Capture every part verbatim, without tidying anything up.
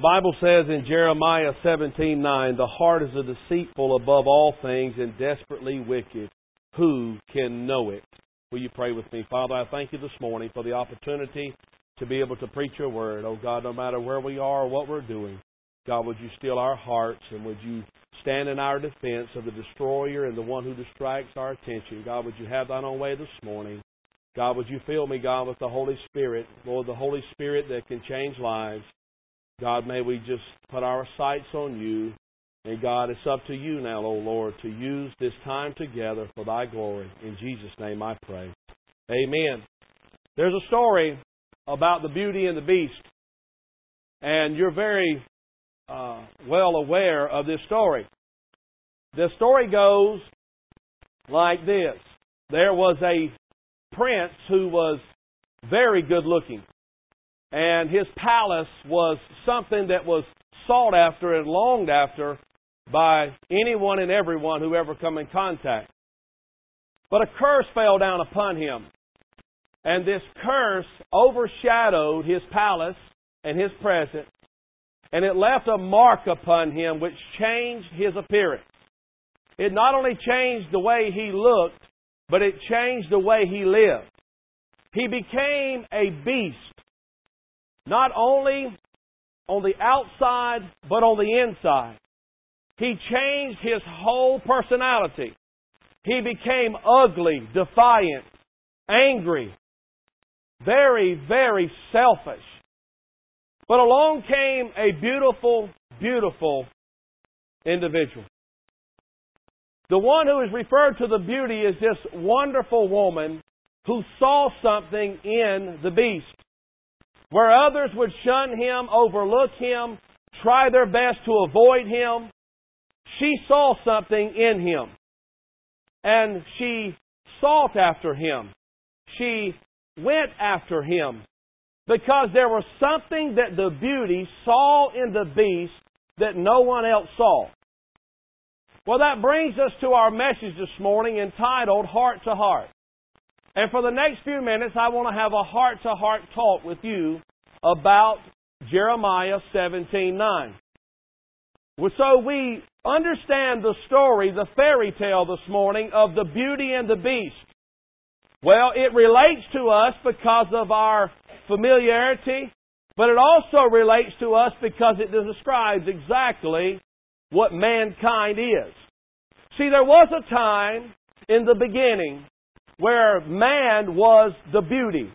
Bible says in Jeremiah seventeen nine, the heart is a deceitful above all things and desperately wicked. Who can know it? Will you pray with me? Father, I thank you this morning for the opportunity to be able to preach your word. Oh God, no matter where we are or what we're doing, God, would you still our hearts and would you stand in our defense of the destroyer and the one who distracts our attention. God, would you have thine own way this morning? God, would you fill me, God, with the Holy Spirit, Lord, the Holy Spirit that can change lives. God, may we just put our sights on you. And God, it's up to you now, O Lord, to use this time together for thy glory. In Jesus' name I pray. Amen. There's a story about the Beauty and the Beast. And you're very uh, well aware of this story. The story goes like this. There was a prince who was very good looking. And his palace was something that was sought after and longed after by anyone and everyone who ever come in contact. But a curse fell down upon him. And this curse overshadowed his palace and his presence. And it left a mark upon him which changed his appearance. It not only changed the way he looked, but it changed the way he lived. He became a beast. Not only on the outside, but on the inside. He changed his whole personality. He became ugly, defiant, angry, very, very selfish. But along came a beautiful, beautiful individual. The one who is referred to the beauty is this wonderful woman who saw something in the beast. Where others would shun him, overlook him, try their best to avoid him, she saw something in him. And she sought after him. She went after him. Because there was something that the beauty saw in the beast that no one else saw. Well, that brings us to our message this morning entitled Heart to Heart. And for the next few minutes, I want to have a heart-to-heart talk with you about Jeremiah seventeen nine. So we understand the story, the fairy tale this morning of the Beauty and the Beast. Well, it relates to us because of our familiarity, but it also relates to us because it describes exactly what mankind is. See, there was a time in the beginning where man was the beauty,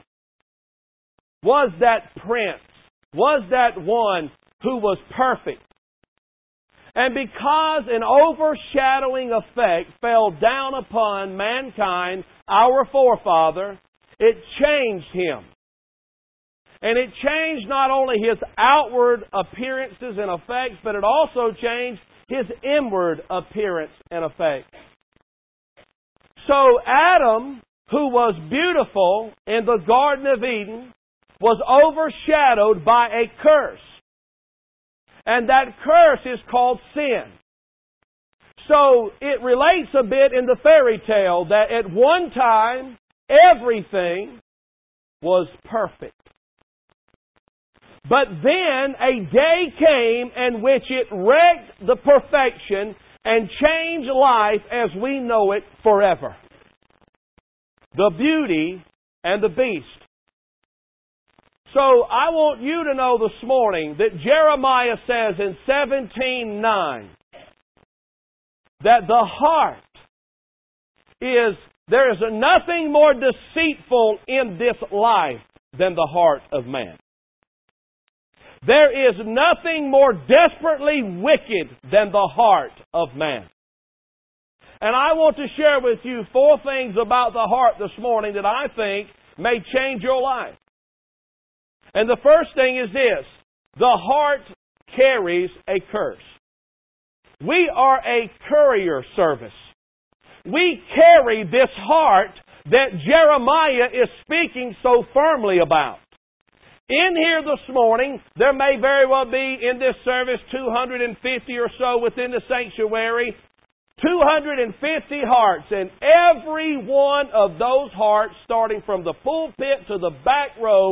was that prince, was that one who was perfect. And because an overshadowing effect fell down upon mankind, our forefather, it changed him. And it changed not only his outward appearances and effects, but it also changed his inward appearance and effects. So Adam, who was beautiful in the Garden of Eden, was overshadowed by a curse. And that curse is called sin. So it relates a bit in the fairy tale that at one time, everything was perfect. But then a day came in which it wrecked the perfection and changed life as we know it forever. The Beauty and the Beast. So I want you to know this morning that Jeremiah says in seventeen nine that the heart is, there is nothing more deceitful in this life than the heart of man. There is nothing more desperately wicked than the heart of man. And I want to share with you four things about the heart this morning that I think may change your life. And the first thing is this: the heart carries a curse. We are a courier service. We carry this heart that Jeremiah is speaking so firmly about. In here this morning, there may very well be in this service two hundred fifty or so within the sanctuary, two hundred fifty hearts, and every one of those hearts, starting from the pulpit to the back row,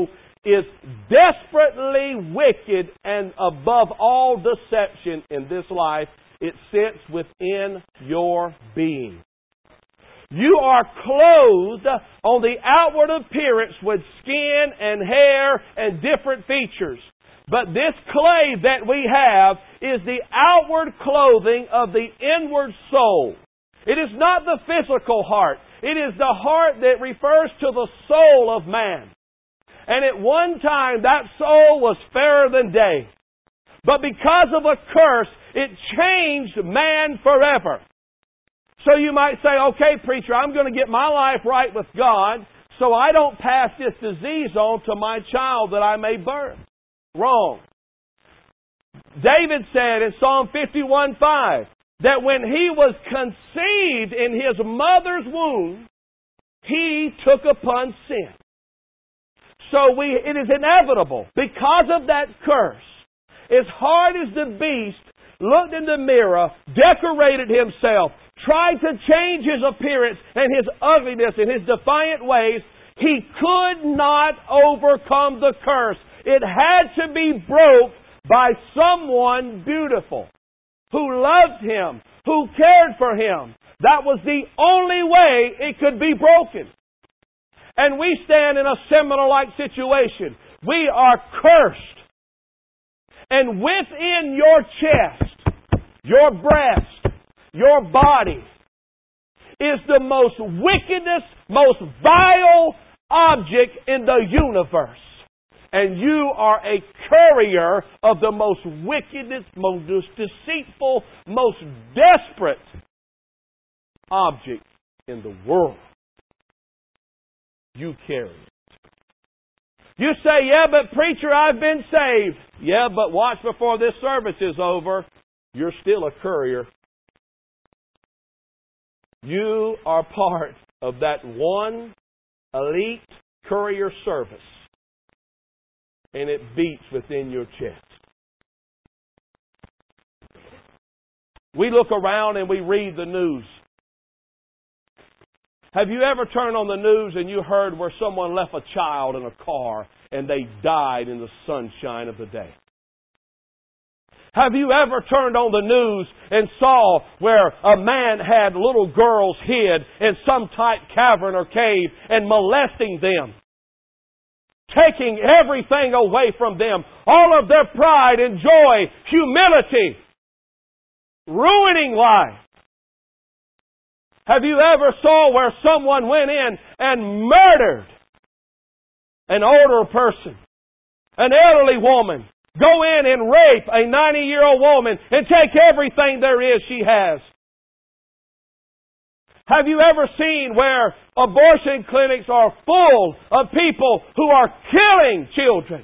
is desperately wicked and above all deception in this life. It sits within your being. You are clothed on the outward appearance with skin and hair and different features. But this clay that we have is the outward clothing of the inward soul. It is not the physical heart. It is the heart that refers to the soul of man. And at one time that soul was fairer than day. But because of a curse, it changed man forever. So you might say, okay, preacher, I'm going to get my life right with God so I don't pass this disease on to my child that I may birth. Wrong. David said in Psalm fifty-one five that when he was conceived in his mother's womb, he took upon sin. So we, it is inevitable because of that curse. As hard as the beast looked in the mirror, decorated himself, tried to change his appearance and his ugliness and his defiant ways, he could not overcome the curse. It had to be broke by someone beautiful who loved him, who cared for him. That was the only way it could be broken. And we stand in a similar-like situation. We are cursed. And within your chest, your breast, your body is the most wickedest, most vile object in the universe. And you are a courier of the most wickedest, most deceitful, most desperate object in the world. You carry it. You say, yeah, but preacher, I've been saved. Yeah, but watch before this service is over. You're still a courier. You are part of that one elite courier service. And it beats within your chest. We look around and we read the news. Have you ever turned on the news and you heard where someone left a child in a car and they died in the sunshine of the day? Have you ever turned on the news and saw where a man had little girls hid in some tight cavern or cave and molesting them? Taking everything away from them, all of their pride and joy, humility, ruining life. Have you ever saw where someone went in and murdered an older person, an elderly woman, go in and rape a ninety-year-old woman and take everything there is she has? Have you ever seen where abortion clinics are full of people who are killing children,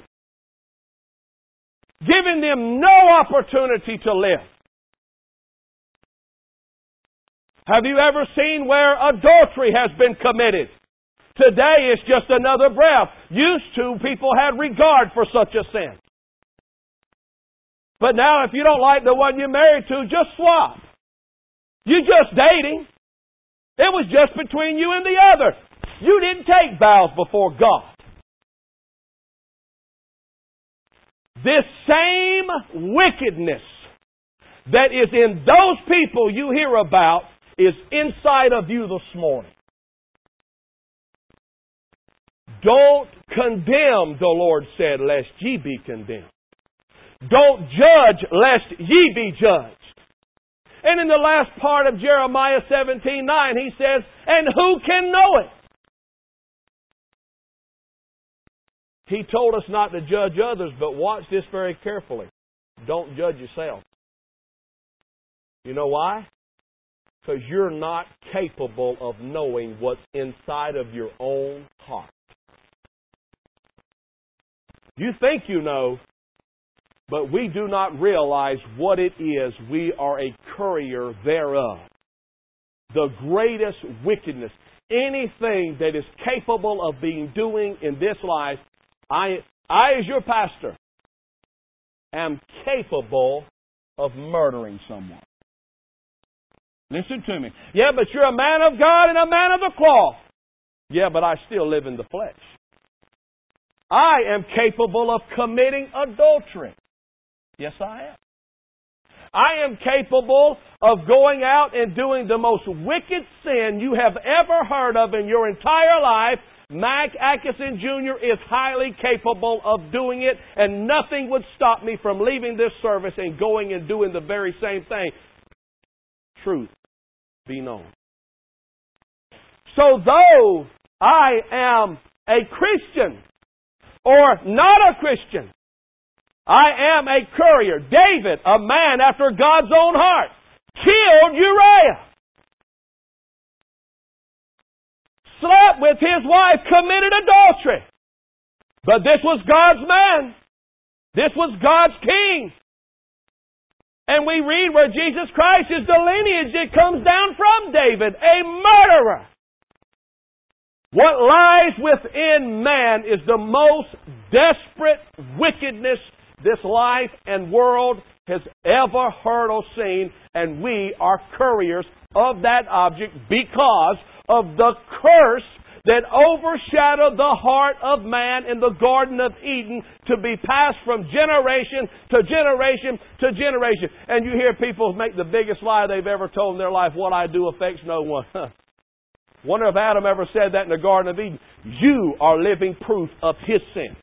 giving them no opportunity to live? Have you ever seen where adultery has been committed? Today it's just another breath. Used to, people had regard for such a sin. But now if you don't like the one you're married to, just swap. You're just dating. It was just between you and the other. You didn't take vows before God. This same wickedness that is in those people you hear about is inside of you this morning. Don't condemn, the Lord said, lest ye be condemned. Don't judge, lest ye be judged. And in the last part of Jeremiah seventeen nine, he says, and who can know it? He told us not to judge others, but watch this very carefully. Don't judge yourself. You know why? Because you're not capable of knowing what's inside of your own heart. You think you know, but we do not realize what it is. We are a courier thereof. The greatest wickedness, anything that is capable of being doing in this life, I, I as your pastor, am capable of murdering someone. Listen to me. Yeah, but you're a man of God and a man of the cloth. Yeah, but I still live in the flesh. I am capable of committing adultery. Yes, I am. I am capable of going out and doing the most wicked sin you have ever heard of in your entire life. Mac Atkinson Junior is highly capable of doing it, and nothing would stop me from leaving this service and going and doing the very same thing. Truth be known. So though I am a Christian or not a Christian, I am a courier. David, a man after God's own heart, killed Uriah. Slept with his wife, committed adultery. But this was God's man. This was God's king. And we read where Jesus Christ is the lineage that comes down from David, a murderer. What lies within man is the most desperate wickedness this life and world has ever heard or seen, and we are couriers of that object because of the curse that overshadowed the heart of man in the Garden of Eden to be passed from generation to generation to generation. And you hear people make the biggest lie they've ever told in their life, what I do affects no one. Wonder if Adam ever said that in the Garden of Eden. You are living proof of his sin.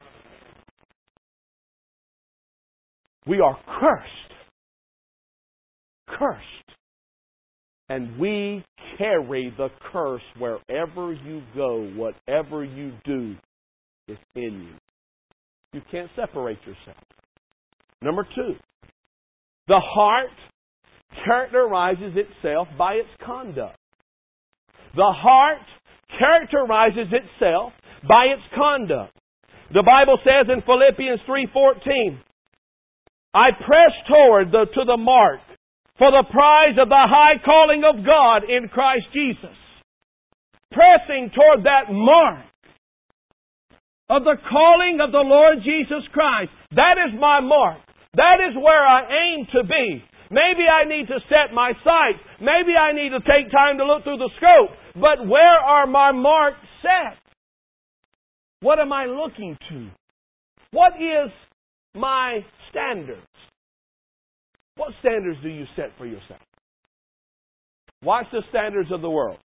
We are cursed. Cursed. And we carry the curse wherever you go. Whatever you do is in you. You can't separate yourself. Number two, the heart characterizes itself by its conduct. The heart characterizes itself by its conduct. The Bible says in Philippians three fourteen, I press toward the, to the mark for the prize of the high calling of God in Christ Jesus. Pressing toward that mark of the calling of the Lord Jesus Christ. That is my mark. That is where I aim to be. Maybe I need to set my sights. Maybe I need to take time to look through the scope. But where are my marks set? What am I looking to? What is my standards? What standards do you set for yourself? Watch the standards of the world.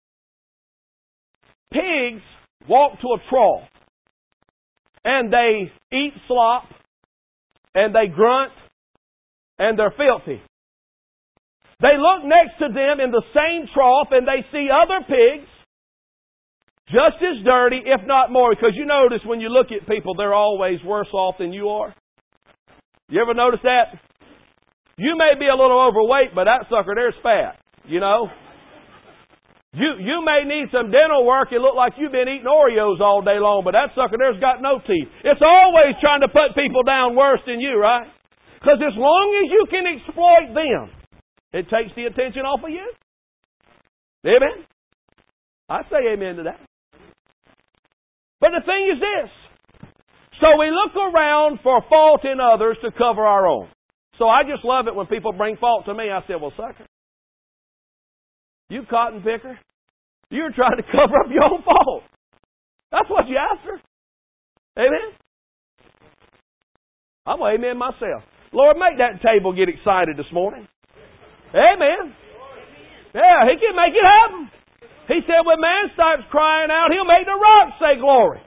Pigs walk to a trough and they eat slop and they grunt and they're filthy. They look next to them in the same trough and they see other pigs just as dirty, if not more. Because you notice when you look at people, they're always worse off than you are. You ever notice that? You may be a little overweight, but that sucker there's fat, you know. You you may need some dental work. It look like you've been eating Oreos all day long, but that sucker there's got no teeth. It's always trying to put people down worse than you, right? Because as long as you can exploit them, it takes the attention off of you. Amen? I say amen to that. But the thing is this. So we look around for fault in others to cover our own. So I just love it when people bring fault to me. I say, well, sucker, you cotton picker, you're trying to cover up your own fault. That's what you're after. Amen? I'm going to amen myself. Lord, make that table get excited this morning. Amen. Yeah, He can make it happen. He said when man starts crying out, He'll make the rocks say glory.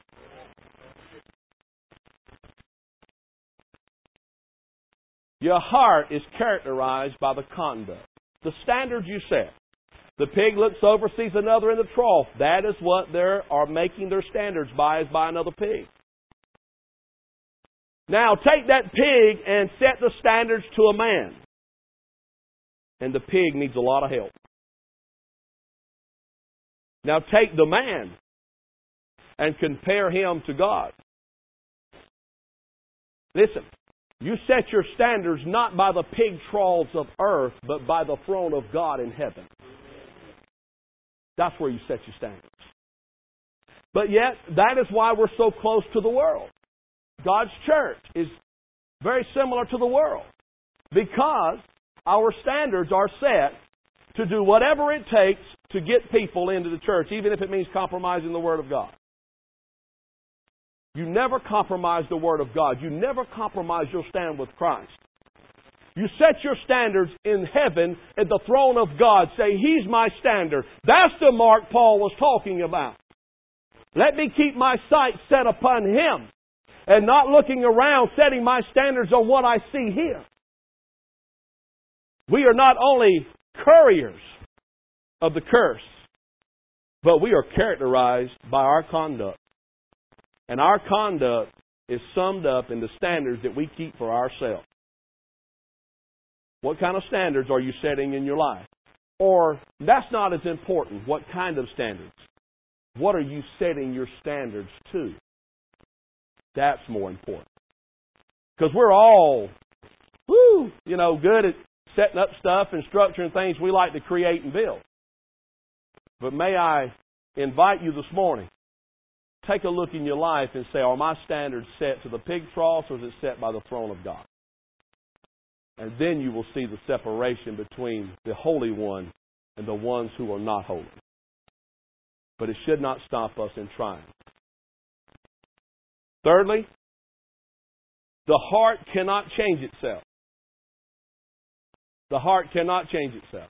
Your heart is characterized by the conduct, the standards you set. The pig looks over, sees another in the trough. That is what they are making their standards by, is by another pig. Now, take that pig and set the standards to a man. And the pig needs a lot of help. Now, take the man and compare him to God. Listen. You set your standards not by the pig troughs of earth, but by the throne of God in heaven. That's where you set your standards. But yet, that is why we're so close to the world. God's church is very similar to the world. Because our standards are set to do whatever it takes to get people into the church, even if it means compromising the Word of God. You never compromise the Word of God. You never compromise your stand with Christ. You set your standards in heaven at the throne of God. Say, He's my standard. That's the mark Paul was talking about. Let me keep my sight set upon Him and not looking around, setting my standards on what I see here. We are not only couriers of the curse, but we are characterized by our conduct. And our conduct is summed up in the standards that we keep for ourselves. What kind of standards are you setting in your life? Or, that's not as important. What kind of standards? What are you setting your standards to? That's more important. Because we're all, woo, you know, good at setting up stuff and structuring things we like to create and build. But may I invite you this morning, take a look in your life and say, are my standards set to the pig troughs or is it set by the throne of God? And then you will see the separation between the Holy One and the ones who are not holy. But it should not stop us in trying. Thirdly, the heart cannot change itself. The heart cannot change itself.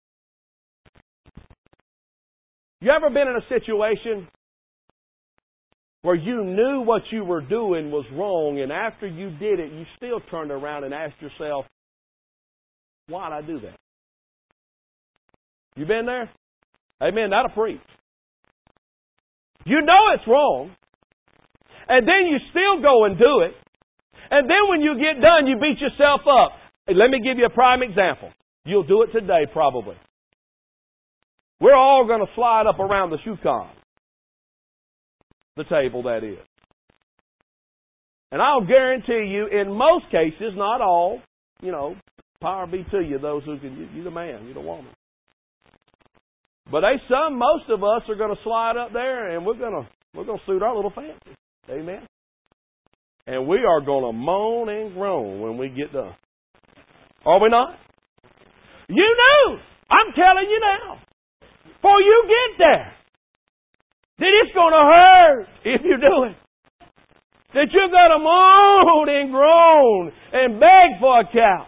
You ever been in a situation where you knew what you were doing was wrong, and after you did it, you still turned around and asked yourself, why did I do that? You been there? Amen. That'll preach. You know it's wrong, and then you still go and do it, and then when you get done, you beat yourself up. Hey, let me give you a prime example. You'll do it today, probably. We're all going to slide up around the shoe con. The table, that is. And I'll guarantee you, in most cases, not all, you know, power be to you, those who can, you're the man, you're the woman. But they, some, most of us are going to slide up there and we're going to, we're going to suit our little fancy. Amen. And we are going to moan and groan when we get done. Are we not? You know, I'm telling you now, before you get there, that it's going to hurt if you do it. That you're going to moan and groan and beg for a couch.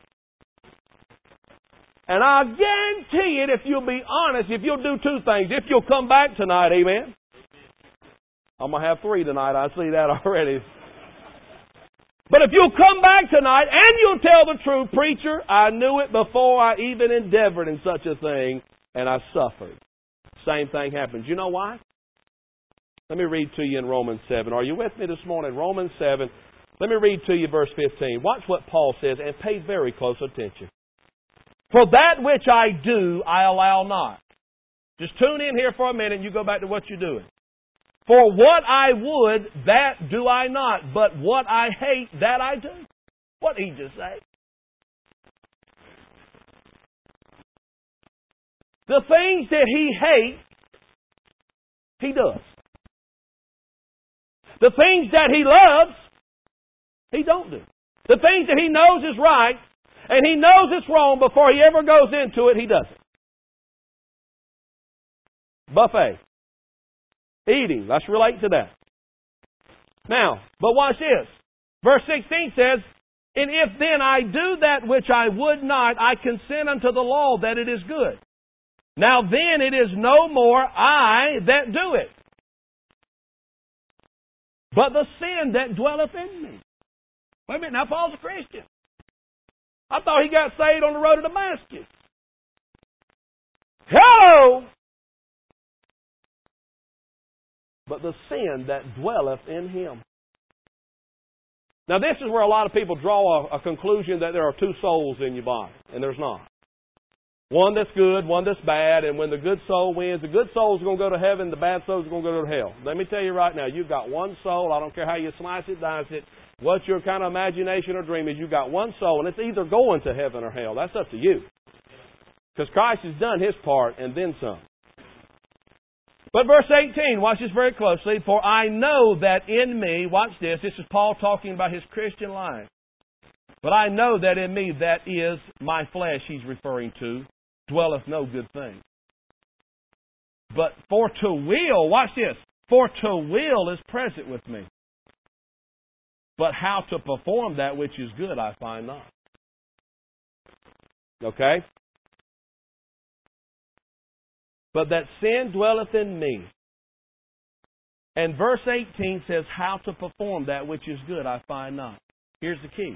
And I guarantee it, if you'll be honest, if you'll do two things. If you'll come back tonight, amen. I'm going to have three tonight. I see that already. But if you'll come back tonight and you'll tell the truth, preacher, I knew it before I even endeavored in such a thing, and I suffered. Same thing happens. You know why? Let me read to you in Romans seven. Are you with me this morning? Romans seven. Let me read to you verse fifteen. Watch what Paul says and pay very close attention. For that which I do, I allow not. Just tune in here for a minute and you go back to what you're doing. For what I would, that do I not. But what I hate, that I do. What did he just say? The things that he hates, he does. The things that he loves, he don't do. The things that he knows is right, and he knows it's wrong before he ever goes into it, he does it. Buffet. Eating. Let's relate to that. Now, but watch this. Verse sixteen says, and if then I do that which I would not, I consent unto the law that it is good. Now then it is no more I that do it, but the sin that dwelleth in me. Wait a minute, now Paul's a Christian. I thought he got saved on the road to Damascus. Hello! But the sin that dwelleth in him. Now this is where a lot of people draw a, a conclusion that there are two souls in your body, and there's not. One that's good, one that's bad, and when the good soul wins, the good soul is going to go to heaven, the bad soul is going to go to hell. Let me tell you right now, you've got one soul. I don't care how you slice it, dice it, what your kind of imagination or dream is, you've got one soul, and it's either going to heaven or hell. That's up to you. Because Christ has done His part and then some. But verse eighteen, watch this very closely. For I know that in me, watch this, this is Paul talking about his Christian life. But I know that in me, that is my flesh he's referring to, dwelleth no good thing. But for to will, watch this, for to will is present with me. But how to perform that which is good I find not. Okay? But that sin dwelleth in me. And verse eighteen says, how to perform that which is good I find not. Here's the key.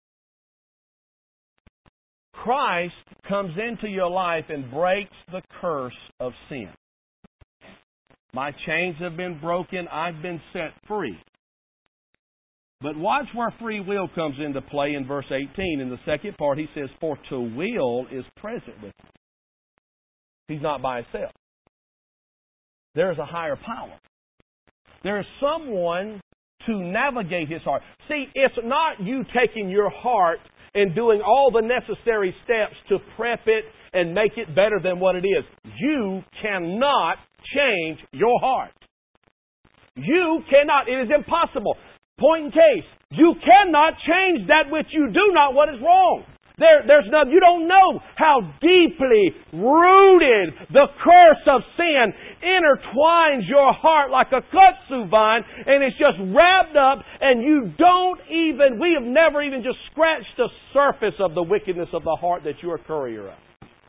Christ comes into your life and breaks the curse of sin. My chains have been broken. I've been set free. But watch where free will comes into play in verse eighteen. In the second part, he says, for to will is present with him. He's not by himself. There is a higher power. There is someone to navigate his heart. See, it's not you taking your heart and doing all the necessary steps to prep it and make it better than what it is. You cannot change your heart. You cannot. It is impossible. Point in case, you cannot change that which you do not what is wrong. There, there's no, you don't know how deeply rooted the curse of sin intertwines your heart like a kudzu vine, and it's just wrapped up, and you don't even, we have never even just scratched the surface of the wickedness of the heart that you're a courier of.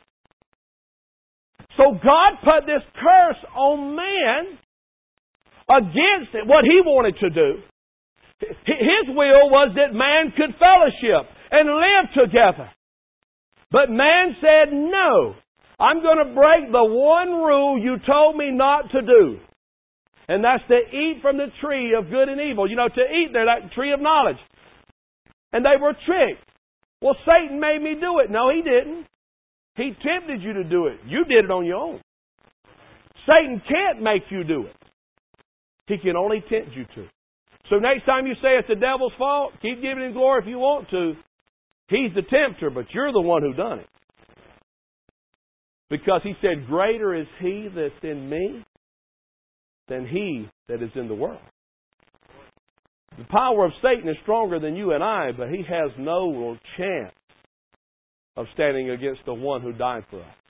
So God put this curse on man against it, what He wanted to do. His will was that man could fellowship and live together. But man said, no, I'm going to break the one rule you told me not to do. And that's to eat from the tree of good and evil. You know, to eat there, that tree of knowledge. And they were tricked. Well, Satan made me do it. No, he didn't. He tempted you to do it. You did it on your own. Satan can't make you do it. He can only tempt you to. So next time you say it's the devil's fault, keep giving him glory if you want to. He's the tempter, but you're the one who done it. Because he said, greater is he that's in me than he that is in the world. The power of Satan is stronger than you and I, but he has no chance of standing against the one who died for us.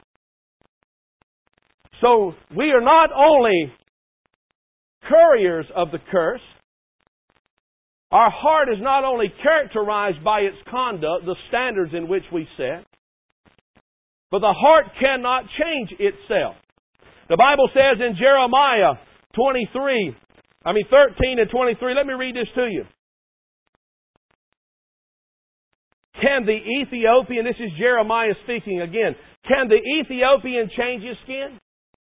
So we are not only couriers of the curse. Our heart is not only characterized by its conduct, the standards in which we set, but the heart cannot change itself. The Bible says in Jeremiah twenty-three, I mean thirteen and twenty-three, let me read this to you. Can the Ethiopian, this is Jeremiah speaking again, can the Ethiopian change his skin?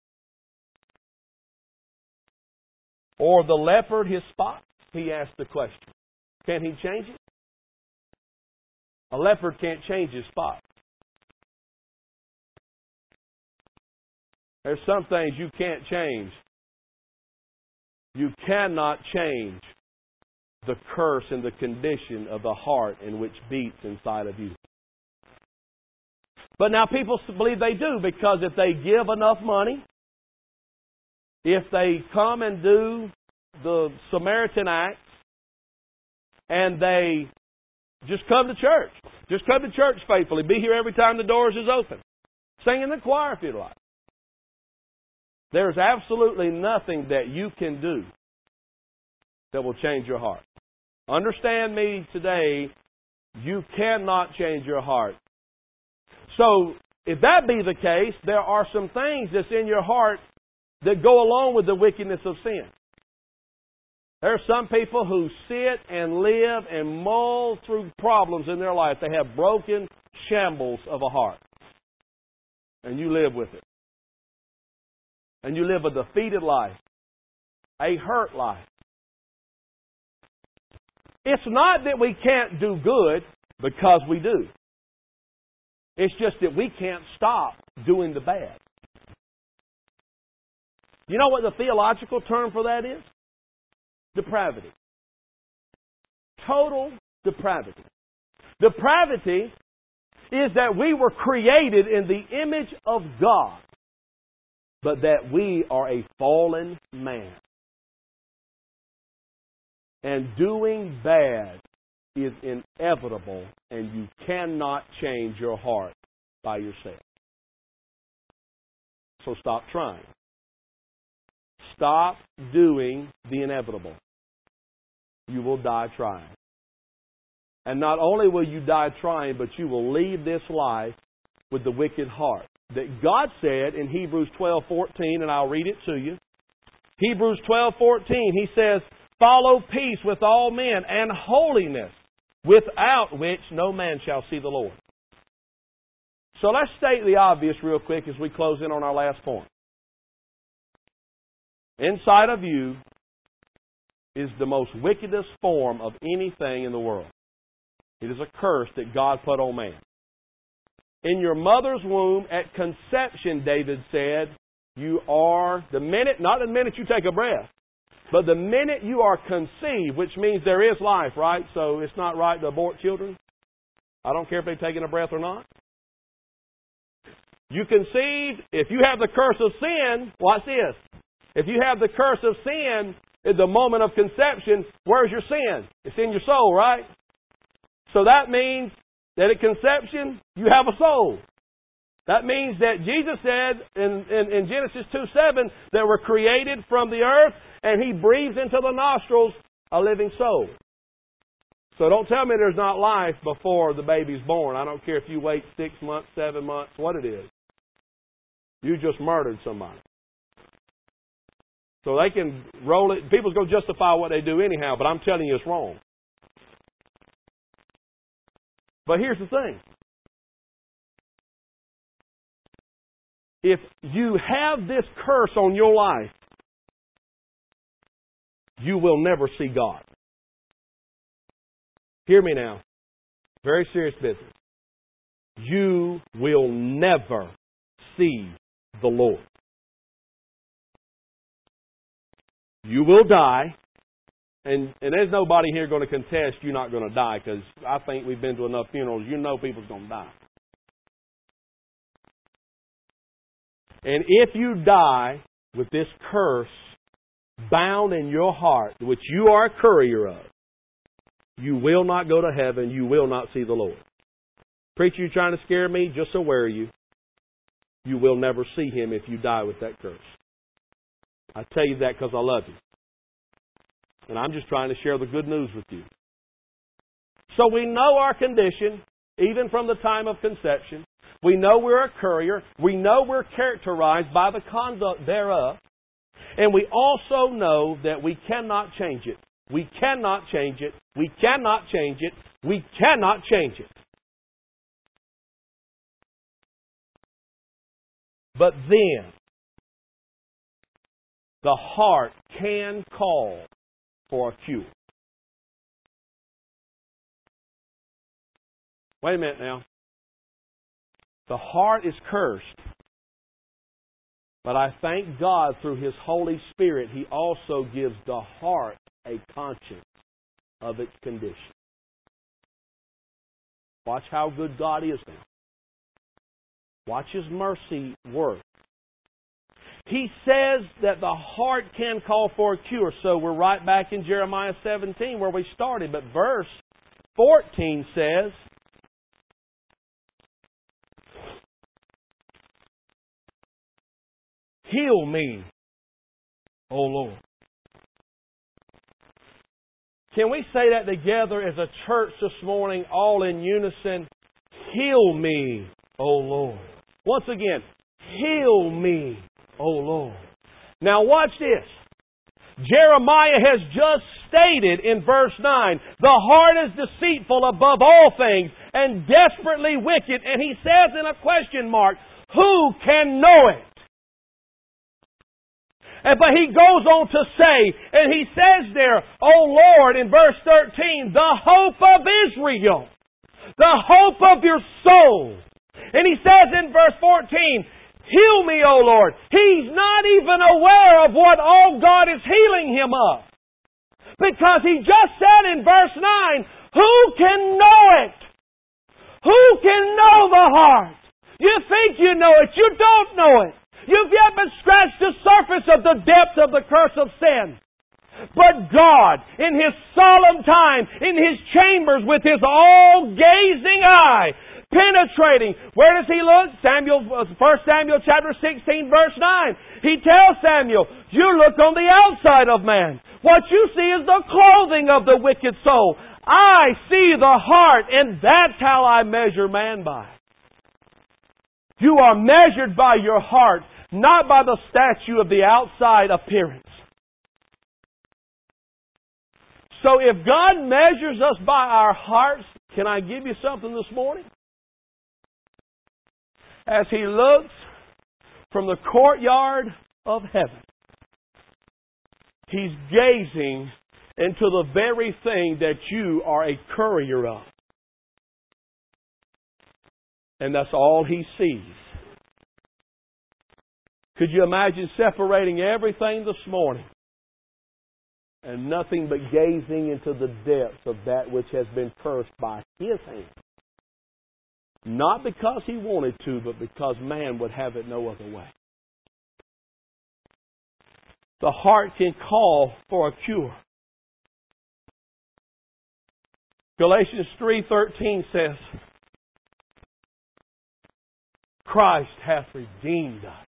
Or the leopard his spots? He asked the question. Can he change it? A leopard can't change his spots. There's some things you can't change. You cannot change the curse and the condition of the heart in which beats inside of you. But now people believe they do, because if they give enough money, if they come and do the Samaritan Acts, and they just come to church, just come to church faithfully, be here every time the doors is open, sing in the choir if you like. There's absolutely nothing that you can do that will change your heart. Understand me today, you cannot change your heart. So, if that be the case, there are some things that's in your heart that go along with the wickedness of sin. There are some people who sit and live and mull through problems in their life. They have broken shambles of a heart. And you live with it. And you live a defeated life. A hurt life. It's not that we can't do good, because we do. It's just that we can't stop doing the bad. You know what the theological term for that is? Depravity. Total depravity. Depravity is that we were created in the image of God, but that we are a fallen man. And doing bad is inevitable, and you cannot change your heart by yourself. So stop trying. Stop doing the inevitable. you will die trying. And not only will you die trying, but you will leave this life with the wicked heart. That God said in Hebrews twelve fourteen, and I'll read it to you. Hebrews twelve fourteen, He says, "Follow peace with all men and holiness, without which no man shall see the Lord." So let's state the obvious real quick as we close in on our last point. Inside of you is the most wickedest form of anything in the world. It is a curse that God put on man. In your mother's womb at conception, David said, you are, the minute, not the minute you take a breath, but the minute you are conceived, which means there is life, right? So it's not right to abort children. I don't care if they've taken a breath or not. You conceived, if you have the curse of sin, watch this. If you have the curse of sin at the moment of conception, where's your sin? It's in your soul, right? So that means that at conception, you have a soul. That means that Jesus said in, in, in Genesis two seven that we're created from the earth and He breathes into the nostrils a living soul. So don't tell me there's not life before the baby's born. I don't care if you wait six months, seven months, what it is. You just murdered somebody. So they can roll it. People's going to justify what they do anyhow, but I'm telling you it's wrong. But here's the thing. If you have this curse on your life, you will never see God. Hear me now. Very serious business. You will never see the Lord. You will die. And, and there's nobody here going to contest you're not going to die, because I think we've been to enough funerals. You know people's going to die. And if you die with this curse bound in your heart, which you are a courier of, you will not go to heaven. You will not see the Lord. Preacher, you trying to scare me? Just so where are you? You will never see Him if you die with that curse. I tell you that because I love you. And I'm just trying to share the good news with you. So we know our condition, even from the time of conception. We know we're a courier. We know we're characterized by the conduct thereof. And we also know that we cannot change it. We cannot change it. We cannot change it. We cannot change it. But then, the heart can call for a cure. Wait a minute now. The heart is cursed. But I thank God through His Holy Spirit, He also gives the heart a conscience of its condition. Watch how good God is now. Watch His mercy work. He says that the heart can call for a cure. So we're right back in Jeremiah seventeen where we started. But verse fourteen says, "Heal me, O Lord." Can we say that together as a church this morning, all in unison? Heal me, O Lord. Once again, heal me, O Lord. Now watch this. Jeremiah has just stated in verse nine, the heart is deceitful above all things and desperately wicked. And he says in a question mark, who can know it? And, but he goes on to say, and he says there, O Lord, in verse thirteen, the hope of Israel, the hope of your soul. And he says in verse fourteen, heal me, O Lord. He's not even aware of what all God is healing him of. Because he just said in verse nine, who can know it? Who can know the heart? You think you know it. You don't know it. You've yet but scratched the surface of the depth of the curse of sin. But God, in His solemn time, in His chambers with His all-gazing eye, penetrating. Where does He look? Samuel, First Samuel chapter sixteen, verse nine. He tells Samuel, you look on the outside of man. What you see is the clothing of the wicked soul. I see the heart, and that's how I measure man by. You are measured by your heart, not by the statue of the outside appearance. So if God measures us by our hearts, can I give you something this morning? As He looks from the courtyard of heaven, He's gazing into the very thing that you are a courier of. And that's all He sees. Could you imagine separating everything this morning and nothing but gazing into the depths of that which has been cursed by His hand? Not because He wanted to, but because man would have it no other way. The heart can call for a cure. Galatians three thirteen says, Christ hath redeemed us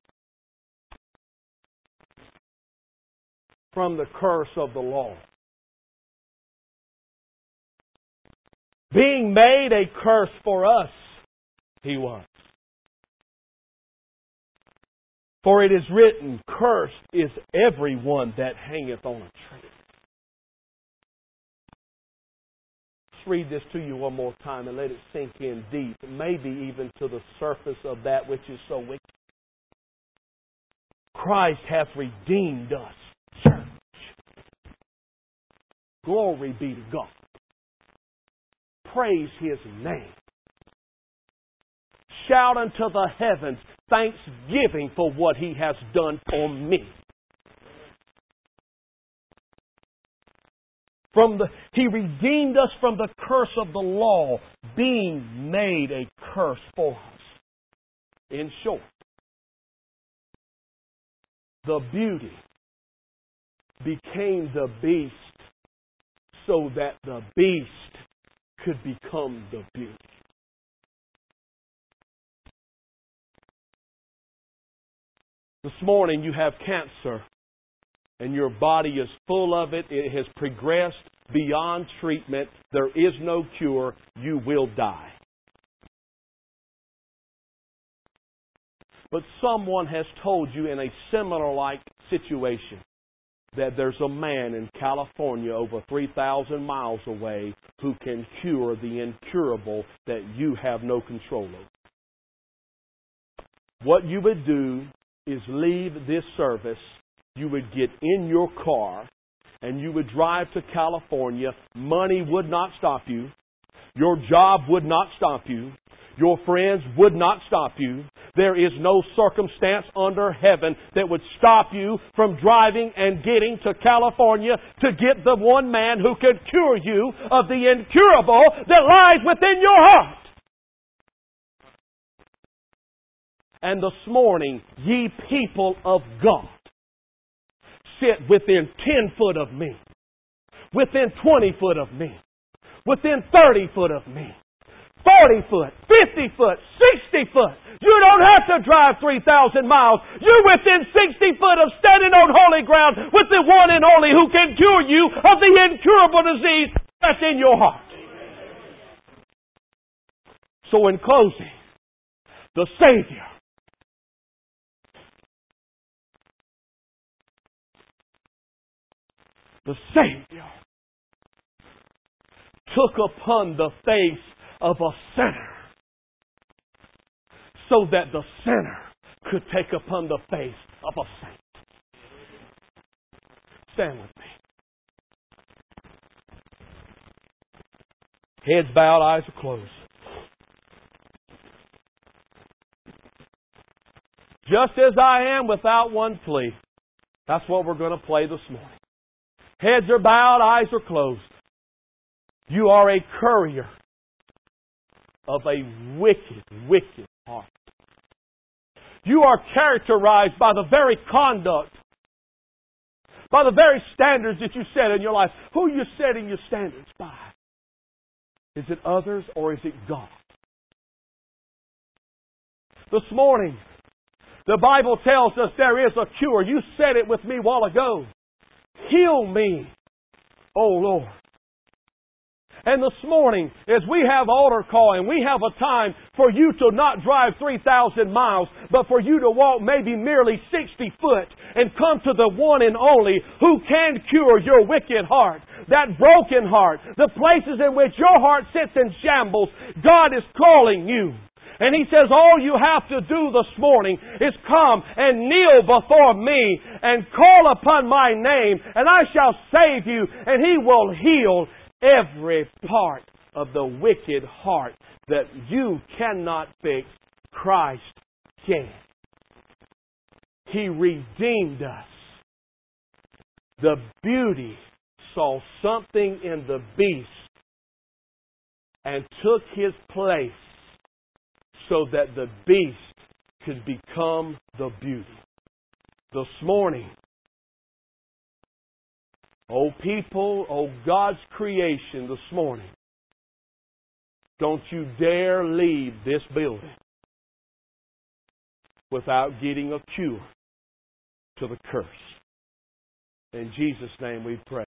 from the curse of the law. Being made a curse for us, He was. For it is written, cursed is everyone that hangeth on a tree. Let's read this to you one more time and let it sink in deep, maybe even to the surface of that which is so wicked. Christ hath redeemed us, church. Glory be to God. Praise His name. Shout unto the heavens thanksgiving for what He has done for me. From the, He redeemed us from the curse of the law, being made a curse for us. In short, the beauty became the beast so that the beast could become the beauty. This morning you have cancer and your body is full of it. It has progressed beyond treatment. There is no cure. You will die. But someone has told you in a similar-like situation that there's a man in California over three thousand miles away who can cure the incurable that you have no control over. What you would do is leave this service, you would get in your car, and you would drive to California. Money would not stop you. Your job would not stop you. Your friends would not stop you. There is no circumstance under heaven that would stop you from driving and getting to California to get the one man who could cure you of the incurable that lies within your heart. And this morning, ye people of God, sit within ten foot of me, within twenty foot of me, within thirty foot of me, forty foot, fifty foot, sixty foot. You don't have to drive three thousand miles. You're within sixty foot of standing on holy ground with the one and only who can cure you of the incurable disease that's in your heart. So in closing, the Savior The Savior took upon the face of a sinner so that the sinner could take upon the face of a saint. Stand with me. Heads bowed, eyes are closed. Just as I am without one plea. That's what we're going to play this morning. Heads are bowed, eyes are closed. You are a courier of a wicked, wicked heart. You are characterized by the very conduct, by the very standards that you set in your life. Who are you setting your standards by? Is it others or is it God? This morning, the Bible tells us there is a cure. You said it with me a while ago. Heal me, O Lord. And this morning, as we have altar call and we have a time for you to not drive three thousand miles, but for you to walk maybe merely sixty foot and come to the one and only who can cure your wicked heart, that broken heart, the places in which your heart sits in shambles, God is calling you. And He says, all you have to do this morning is come and kneel before me and call upon my name, and I shall save you, and He will heal every part of the wicked heart that you cannot fix. Christ can. He redeemed us. The beauty saw something in the beast and took his place so that the beast could become the beauty. This morning, O people, O God's creation this morning, don't you dare leave this building without getting a cure to the curse. In Jesus' name we pray.